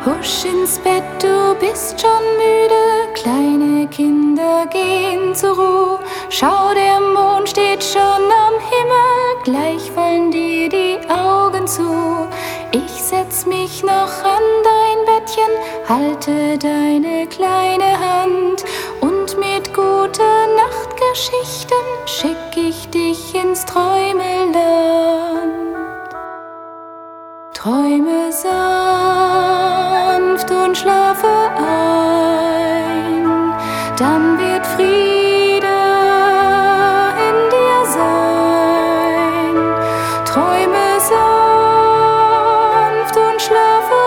Husch ins Bett, du bist schon müde, kleine Kinder gehen zur Ruhe. Schau, der Mond steht schon am Himmel, gleich fallen dir die Augen zu. Ich setz mich noch an dein Bettchen, halte deine kleine Hand und mit Gute-Nacht-Geschichten schick ich dich ins Träumeland. Träume sanft und schlafe ein, dann wird Friede in dir sein. Träume sanft und schlafe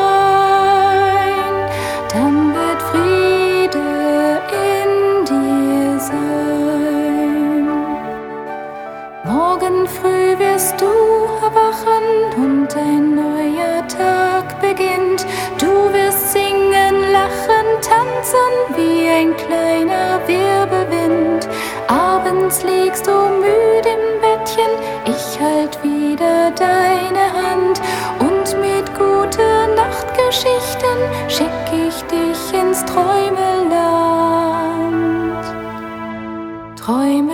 ein, dann wird Friede in dir sein. Morgen früh wirst du erwachen und ein neuer Tag beginnt. Du wirst singen, lachen, tanzen wie ein kleiner Wirbelwind. Abends liegst du müde im Bettchen, ich halt wieder deine Hand und mit Gute-Nacht-Geschichten schick ich dich ins Träumeland. Träume